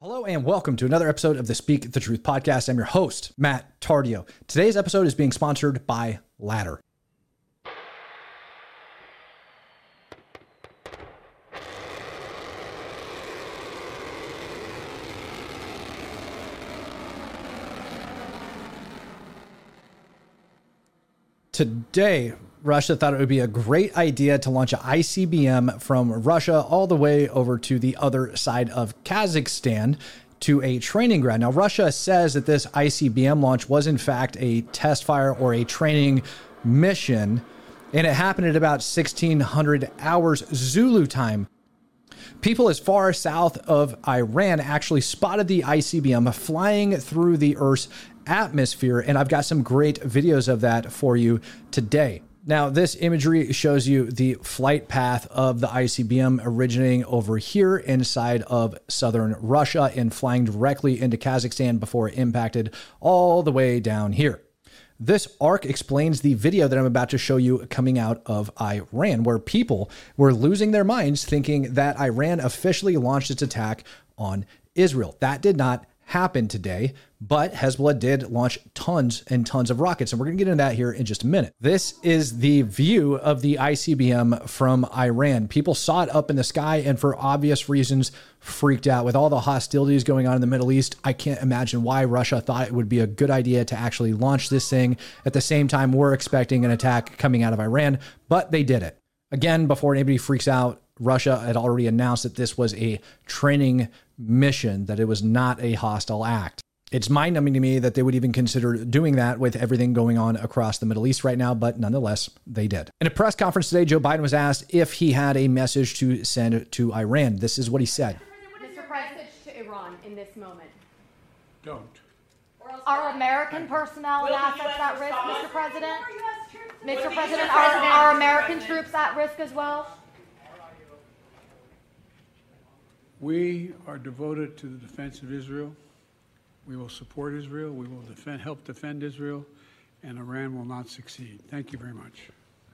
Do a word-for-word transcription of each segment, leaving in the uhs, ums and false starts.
Hello and welcome to another episode of the Speak the Truth podcast. I'm your host, Matt Tardio. Today's episode is being sponsored by Ladder. Today, Russia thought it would be a great idea to launch an I C B M from Russia all the way over to the other side of Kazakhstan to a training ground. Now, Russia says that this I C B M launch was in fact a test fire or a training mission, and it happened at about sixteen hundred hours Zulu time. People as far south of Iran actually spotted the I C B M flying through the Earth's atmosphere, and I've got some great videos of that for you today. Now, this imagery shows you the flight path of the I C B M originating over here inside of southern Russia and flying directly into Kazakhstan before it impacted all the way down here. This arc explains the video that I'm about to show you coming out of Iran, where people were losing their minds thinking that Iran officially launched its attack on Israel. That did not happen today, but Hezbollah did launch tons and tons of rockets, and we're going to get into that here in just a minute. This is the view of the I C B M from Iran. People saw it up in the sky and for obvious reasons freaked out. With all the hostilities going on in the Middle East, I can't imagine why Russia thought it would be a good idea to actually launch this thing. At the same time, we're expecting an attack coming out of Iran, but they did it. Again, before anybody freaks out, Russia had already announced that this was a training mission, that it was not a hostile act. It's mind-numbing to me that they would even consider doing that with everything going on across the Middle East right now, but nonetheless, they did. In a press conference today, Joe Biden was asked if he had a message to send to Iran. This is what he said. Mister President, to Iran in this moment? Don't. Are American personnel and assets at risk, Mister President? Mister President, are, are American troops at risk as well? We are devoted to the defense of Israel. We will support Israel. We will defend, help defend Israel, and Iran will not succeed. Thank you very much.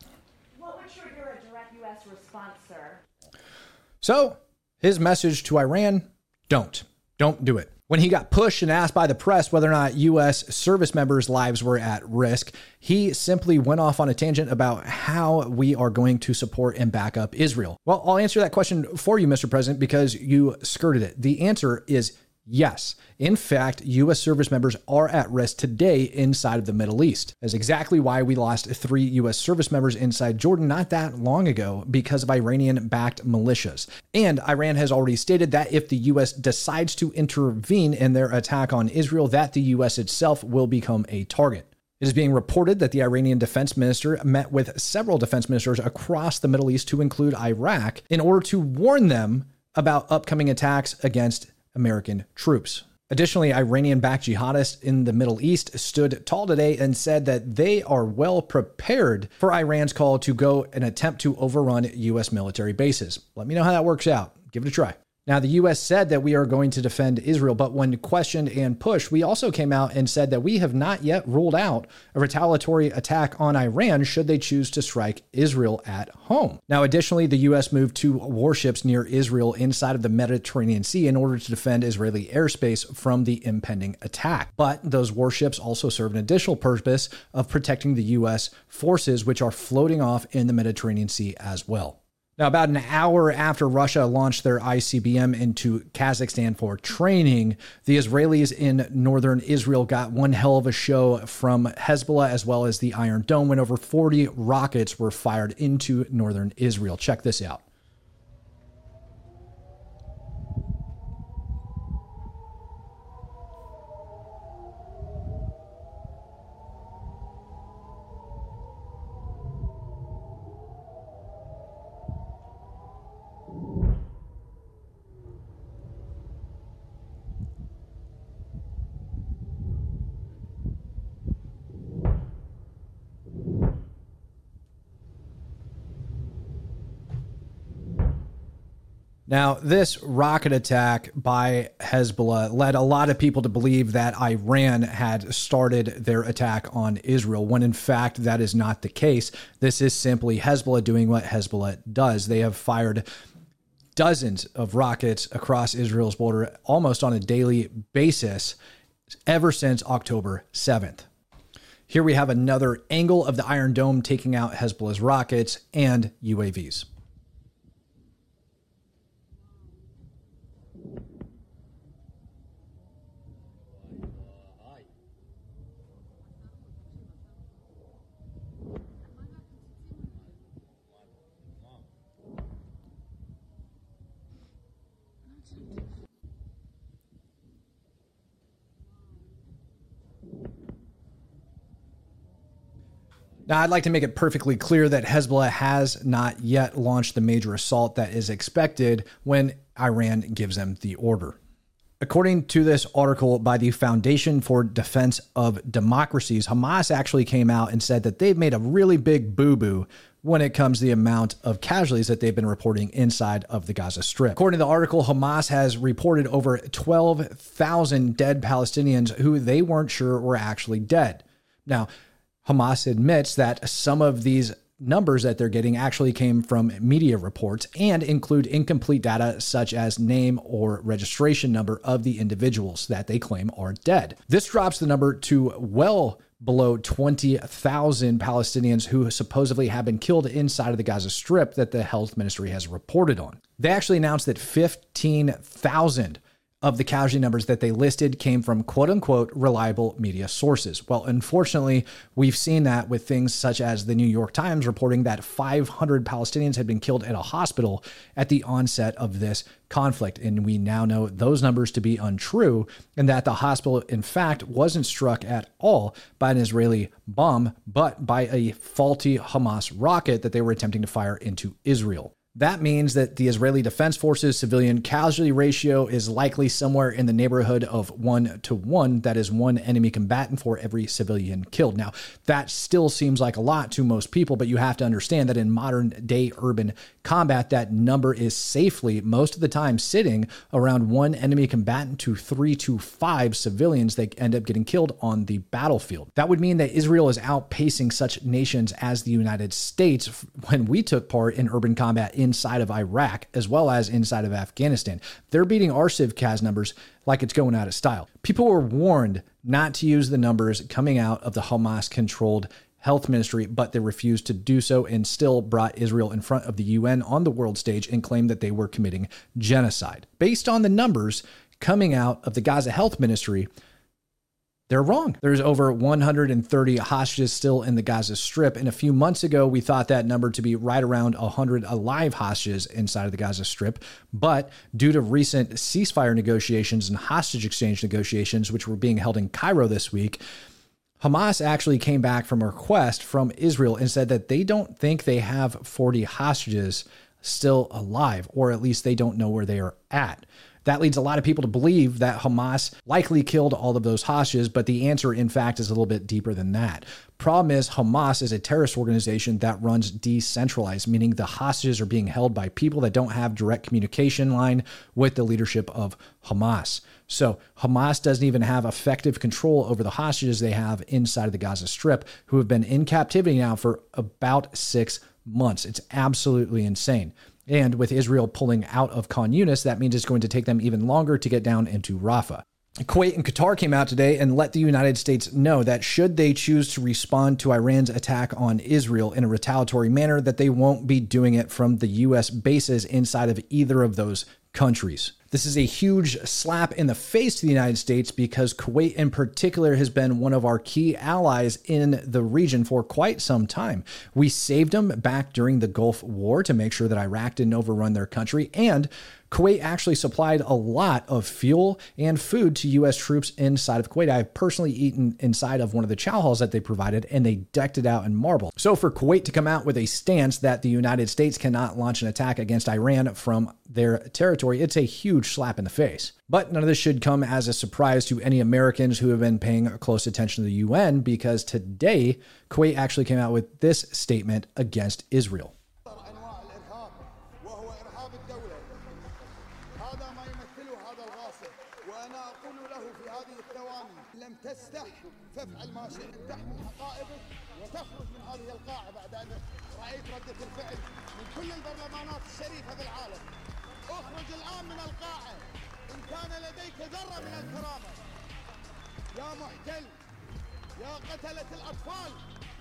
What would trigger a direct U S response, sir? So, his message to Iran, don't. Don't do it. When he got pushed and asked by the press whether or not U S service members' lives were at risk, he simply went off on a tangent about how we are going to support and back up Israel. Well, I'll answer that question for you, Mister President, because you skirted it. The answer is yes. In fact, U S service members are at risk today inside of the Middle East. That's exactly why we lost three U S service members inside Jordan not that long ago because of Iranian-backed militias. And Iran has already stated that if the U S decides to intervene in their attack on Israel, that the U S itself will become a target. It is being reported that the Iranian defense minister met with several defense ministers across the Middle East, to include Iraq, in order to warn them about upcoming attacks against American troops. Additionally, Iranian-backed jihadists in the Middle East stood tall today and said that they are well prepared for Iran's call to go and attempt to overrun U S military bases. Let me know how that works out. Give it a try. Now, the U S said that we are going to defend Israel, but when questioned and pushed, we also came out and said that we have not yet ruled out a retaliatory attack on Iran should they choose to strike Israel at home. Now, additionally, the U S moved two warships near Israel inside of the Mediterranean Sea in order to defend Israeli airspace from the impending attack. But those warships also serve an additional purpose of protecting the U S forces, which are floating off in the Mediterranean Sea as well. Now, about an hour after Russia launched their I C B M into Kazakhstan for training, the Israelis in northern Israel got one hell of a show from Hezbollah, as well as the Iron Dome, when over forty rockets were fired into northern Israel. Check this out. Now, this rocket attack by Hezbollah led a lot of people to believe that Iran had started their attack on Israel, when in fact that is not the case. This is simply Hezbollah doing what Hezbollah does. They have fired dozens of rockets across Israel's border almost on a daily basis ever since October seventh. Here we have another angle of the Iron Dome taking out Hezbollah's rockets and U A Vs. Now, I'd like to make it perfectly clear that Hezbollah has not yet launched the major assault that is expected when Iran gives them the order. According to this article by the Foundation for Defense of Democracies, Hamas actually came out and said that they've made a really big boo-boo when it comes to the amount of casualties that they've been reporting inside of the Gaza Strip. According to the article, Hamas has reported over twelve thousand dead Palestinians who they weren't sure were actually dead. Now, Hamas admits that some of these numbers that they're getting actually came from media reports and include incomplete data such as name or registration number of the individuals that they claim are dead. This drops the number to well below twenty thousand Palestinians who supposedly have been killed inside of the Gaza Strip that the health ministry has reported on. They actually announced that fifteen thousand of the casualty numbers that they listed came from quote-unquote reliable media sources. Well, unfortunately, we've seen that with things such as the New York Times reporting that five hundred Palestinians had been killed at a hospital at the onset of this conflict. And we now know those numbers to be untrue and that the hospital, in fact, wasn't struck at all by an Israeli bomb, but by a faulty Hamas rocket that they were attempting to fire into Israel. That means that the Israeli Defense Forces civilian casualty ratio is likely somewhere in the neighborhood of one to one. That is one enemy combatant for every civilian killed. Now, that still seems like a lot to most people, but you have to understand that in modern day urban combat, that number is safely, most of the time, sitting around one enemy combatant to three to five civilians that end up getting killed on the battlefield. That would mean that Israel is outpacing such nations as the United States when we took part in urban combat inside of Iraq, as well as inside of Afghanistan. They're beating our civ C A S numbers like it's going out of style. People were warned not to use the numbers coming out of the Hamas-controlled health ministry, but they refused to do so and still brought Israel in front of the U N on the world stage and claimed that they were committing genocide. Based on the numbers coming out of the Gaza Health Ministry, they're wrong. There's over one hundred thirty hostages still in the Gaza Strip. And a few months ago, we thought that number to be right around one hundred alive hostages inside of the Gaza Strip. But due to recent ceasefire negotiations and hostage exchange negotiations, which were being held in Cairo this week, Hamas actually came back from a request from Israel and said that they don't think they have forty hostages still alive, or at least they don't know where they are at. That leads a lot of people to believe that Hamas likely killed all of those hostages, but the answer, in fact, is a little bit deeper than that. Problem is, Hamas is a terrorist organization that runs decentralized, meaning the hostages are being held by people that don't have direct communication line with the leadership of Hamas. So Hamas doesn't even have effective control over the hostages they have inside of the Gaza Strip, who have been in captivity now for about six months. It's absolutely insane. And with Israel pulling out of Khan Yunis, that means it's going to take them even longer to get down into Rafah. Kuwait and Qatar came out today and let the United States know that should they choose to respond to Iran's attack on Israel in a retaliatory manner, that they won't be doing it from the U S bases inside of either of those countries. This is a huge slap in the face to the United States because Kuwait in particular has been one of our key allies in the region for quite some time. We saved them back during the Gulf War to make sure that Iraq didn't overrun their country, and Kuwait actually supplied a lot of fuel and food to U S troops inside of Kuwait. I've personally eaten inside of one of the chow halls that they provided, and they decked it out in marble. So for Kuwait to come out with a stance that the United States cannot launch an attack against Iran from their territory, it's a huge slap in the face. But none of this should come as a surprise to any Americans who have been paying close attention to the U N, because today Kuwait actually came out with this statement against Israel. فافعل ما شئت تحمل حقائبك وتخرج من هذه القاعة بعد أن رأيت ردة الفعل من كل البرلمانات الشريفة في العالم اخرج الآن من القاعة إن كان لديك ذرة من الكرامة. يا محتل، يا قتلة الأطفال.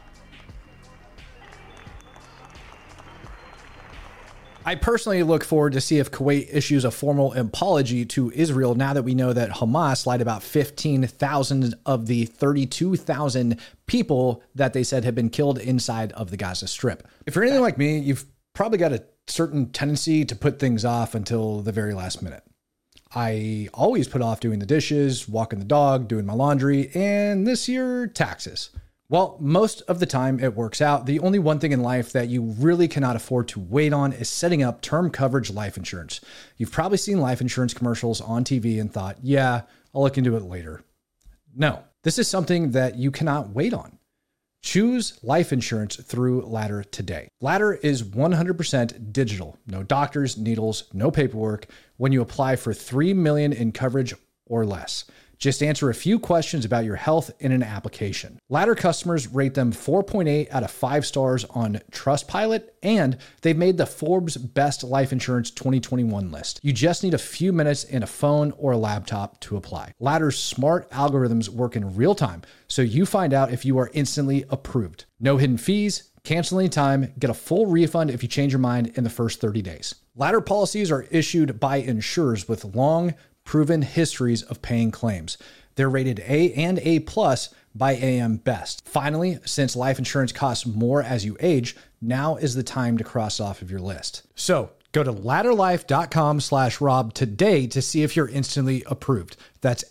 I personally look forward to see if Kuwait issues a formal apology to Israel now that we know that Hamas lied about fifteen thousand of the thirty-two thousand people that they said had been killed inside of the Gaza Strip. If you're anything like me, you've probably got a certain tendency to put things off until the very last minute. I always put off doing the dishes, walking the dog, doing my laundry, and this year, taxes. Well, most of the time it works out. The only one thing in life that you really cannot afford to wait on is setting up term coverage life insurance. You've probably seen life insurance commercials on T V and thought, yeah, I'll look into it later. No, this is something that you cannot wait on. Choose life insurance through Ladder today. Ladder is one hundred percent digital. No doctors, needles, no paperwork when you apply for three million dollars in coverage or less. Just answer a few questions about your health in an application. Ladder customers rate them four point eight out of five stars on Trustpilot, and they've made the Forbes Best Life Insurance twenty twenty-one list. You just need a few minutes and a phone or a laptop to apply. Ladder's smart algorithms work in real time, so you find out if you are instantly approved. No hidden fees, cancel anytime, get a full refund if you change your mind in the first thirty days. Ladder policies are issued by insurers with long, proven histories of paying claims. They're rated A and A plus by A M Best. Finally, since life insurance costs more as you age, now is the time to cross off of your list. So go to ladderlife.com slash Rob today to see if you're instantly approved. That's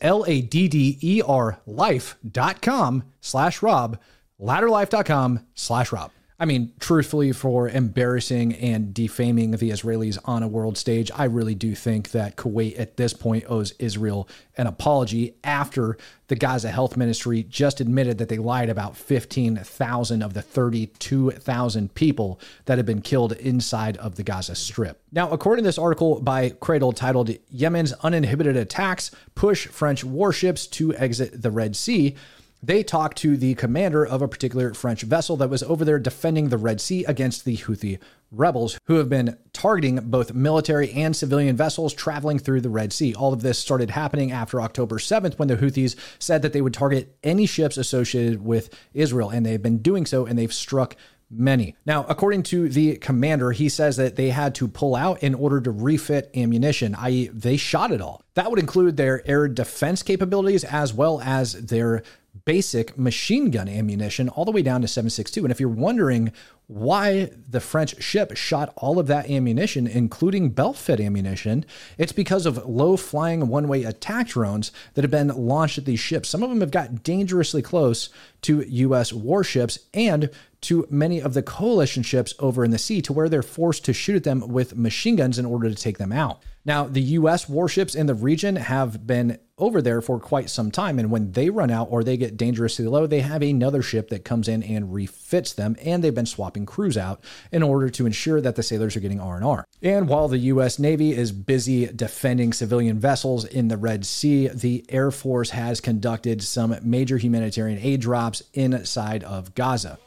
L-A-D-D-E-R life.com slash Rob, ladderlife.com slash Rob. I mean, truthfully, for embarrassing and defaming the Israelis on a world stage, I really do think that Kuwait at this point owes Israel an apology after the Gaza Health Ministry just admitted that they lied about fifteen thousand of the thirty-two thousand people that have been killed inside of the Gaza Strip. Now, according to this article by Cradle titled Yemen's Uninhibited Attacks Push French Warships to Exit the Red Sea, they talked to the commander of a particular French vessel that was over there defending the Red Sea against the Houthi rebels, who have been targeting both military and civilian vessels traveling through the Red Sea. All of this started happening after October seventh, when the Houthis said that they would target any ships associated with Israel, and they've been doing so, and they've struck many. Now, according to the commander, he says that they had to pull out in order to refit ammunition, that is they shot it all. That would include their air defense capabilities as well as their basic machine gun ammunition all the way down to seven six two. And if you're wondering why the French ship shot all of that ammunition, including belt-fed ammunition, it's because of low-flying one-way attack drones that have been launched at these ships. Some of them have got dangerously close to U S warships and to many of the coalition ships over in the sea, to where they're forced to shoot at them with machine guns in order to take them out. Now, the U S warships in the region have been over there for quite some time, and when they run out or they get dangerously low, they have another ship that comes in and refits them, and they've been swapping crews out in order to ensure that the sailors are getting R and R. And while the U S Navy is busy defending civilian vessels in the Red Sea, the Air Force has conducted some major humanitarian aid drops inside of Gaza.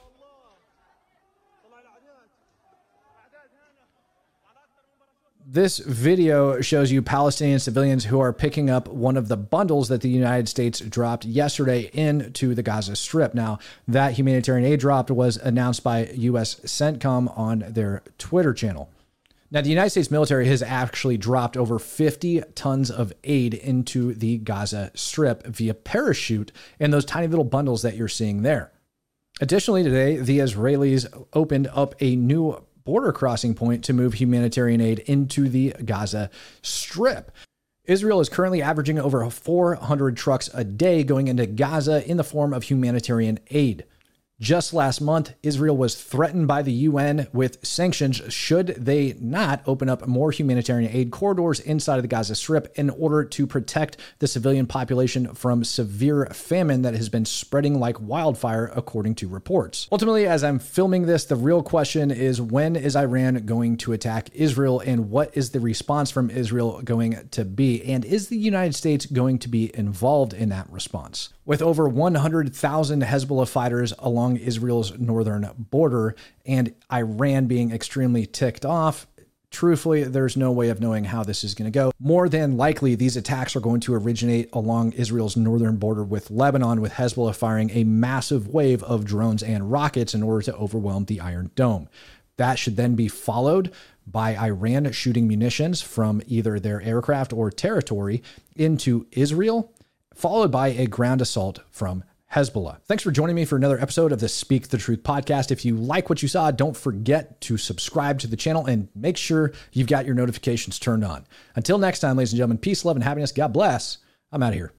This video shows you Palestinian civilians who are picking up one of the bundles that the United States dropped yesterday into the Gaza Strip. Now, that humanitarian aid drop was announced by U S CENTCOM on their Twitter channel. Now, the United States military has actually dropped over fifty tons of aid into the Gaza Strip via parachute in those tiny little bundles that you're seeing there. Additionally, today, the Israelis opened up a new border crossing point to move humanitarian aid into the Gaza Strip. Israel is currently averaging over four hundred trucks a day going into Gaza in the form of humanitarian aid. Just last month, Israel was threatened by the U N with sanctions should they not open up more humanitarian aid corridors inside of the Gaza Strip in order to protect the civilian population from severe famine that has been spreading like wildfire, according to reports. Ultimately, as I'm filming this, the real question is, when is Iran going to attack Israel, and what is the response from Israel going to be? And is the United States going to be involved in that response? With over one hundred thousand Hezbollah fighters along Israel's northern border and Iran being extremely ticked off, truthfully, there's no way of knowing how this is going to go. More than likely, these attacks are going to originate along Israel's northern border with Lebanon, with Hezbollah firing a massive wave of drones and rockets in order to overwhelm the Iron Dome. That should then be followed by Iran shooting munitions from either their aircraft or territory into Israel, followed by a ground assault from Hezbollah. Thanks for joining me for another episode of the Speak the Truth podcast. If you like what you saw, don't forget to subscribe to the channel and make sure you've got your notifications turned on. Until next time, ladies and gentlemen, peace, love, and happiness. God bless. I'm out of here.